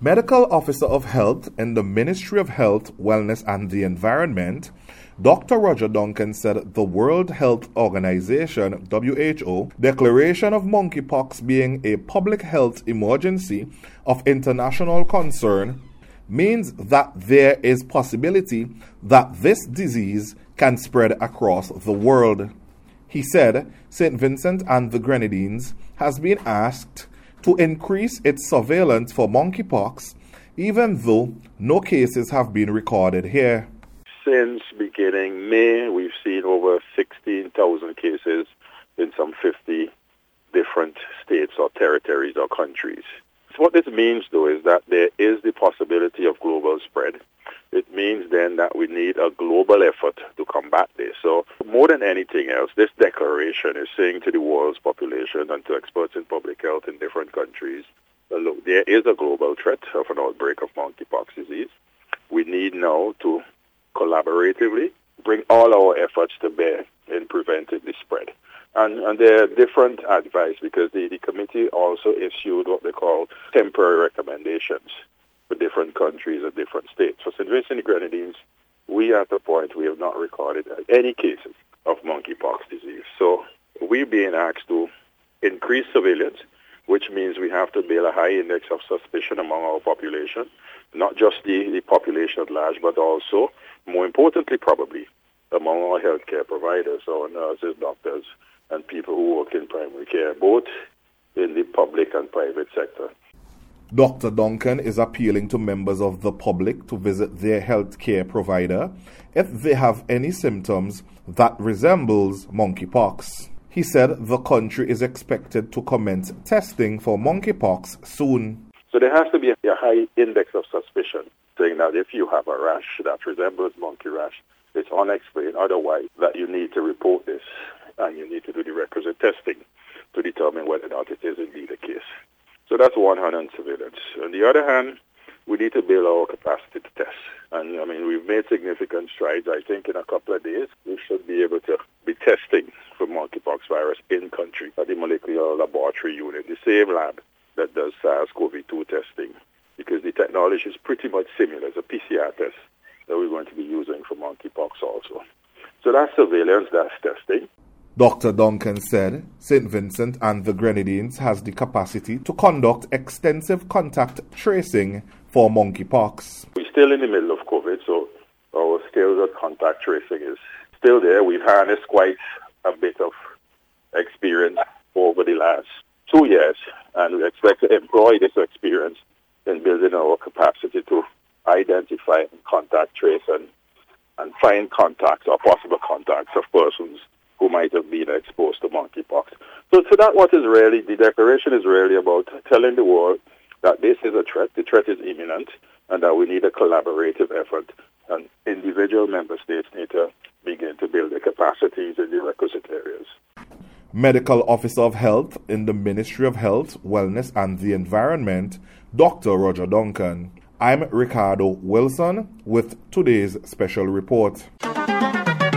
Medical Officer of Health in the Ministry of Health, Wellness and the Environment, Dr. Roger Duncan said the World Health Organization, WHO, declaration of monkeypox being a public health emergency of international concern means that there is possibility that this disease can spread across the world. He said St. Vincent and the Grenadines has been asked to increase its surveillance for monkeypox, even though no cases have been recorded here. Since beginning May, we've seen over 16,000 cases in some 50 different states or territories or countries. So what this means, though, is that there is the possibility of global spread. It means then that we need a global effort to combat this. So more than anything else, this declaration is saying to the world's population and to experts in public health in different countries, look, there is a global threat of an outbreak of monkeypox disease. We need now to collaboratively bring all our efforts to bear in preventing the spread. And there are different advice because the committee also issued what they call temporary recommendations for different countries and different states. For St. Vincent and the Grenadines, we at the point we have not recorded any cases of monkeypox disease. So we're being asked to increase surveillance, which means we have to build a high index of suspicion among our population, not just the population at large, but also, more importantly probably, among our healthcare providers, our nurses, doctors, and people who work in primary care, both in the public and private sector. Dr. Duncan is appealing to members of the public to visit their healthcare provider if they have any symptoms that resembles monkeypox. He said the country is expected to commence testing for monkeypox soon. So there has to be a high index of suspicion, saying that if you have a rash that resembles monkey rash, it's unexplained otherwise, that you need to report this and you need to do the requisite testing to determine whether or not it is indeed the case. So that's one hand on surveillance. On the other hand, we need to build our capacity to test. And we've made significant strides. I think in a couple of days, we should be able to be testing for monkeypox virus in country at the molecular laboratory unit, the same lab that does SARS-CoV-2 testing, because the technology is pretty much similar. It's a PCR test that we're going to be using for monkeypox also. So that's surveillance, that's testing. Dr. Duncan said St. Vincent and the Grenadines has the capacity to conduct extensive contact tracing for monkeypox. We're still in the middle of COVID, so our skills at contact tracing is still there. We've harnessed quite a bit of experience over the last 2 years, and we expect to employ this experience in building our capacity to identify and contact trace and find contacts or possible contacts of persons who might have been exposed to monkeypox. So that what is really, the declaration is really about telling the world that this is a threat, the threat is imminent, and that we need a collaborative effort. And individual member states need to begin to build the capacities in the requisite areas. Medical Officer of Health in the Ministry of Health, Wellness and the Environment, Dr. Roger Duncan. I'm Ricardo Wilson with today's special report.